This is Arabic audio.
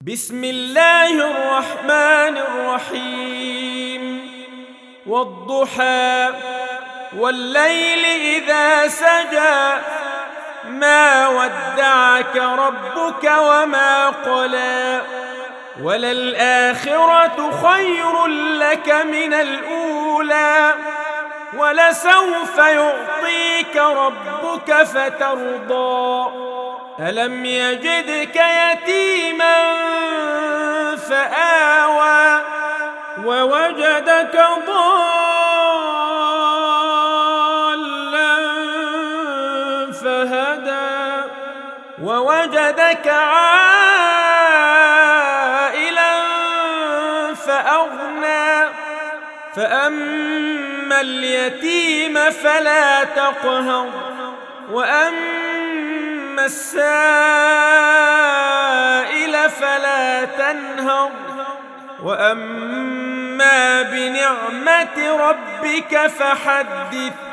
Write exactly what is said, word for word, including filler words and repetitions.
بسم الله الرحمن الرحيم والضحى والليل إذا سجى ما ودعك ربك وما قلى وللآخرة خير لك من الأولى ولسوف يعطيك ربك فترضى ألم يجدك يتيما فآوى ووجدك ضالا فهدى ووجدك عائلا فأغنى فأما اليتيم فلا تقهر وأما السائل فلا تنهر وأما بنعمة ربك فحدث.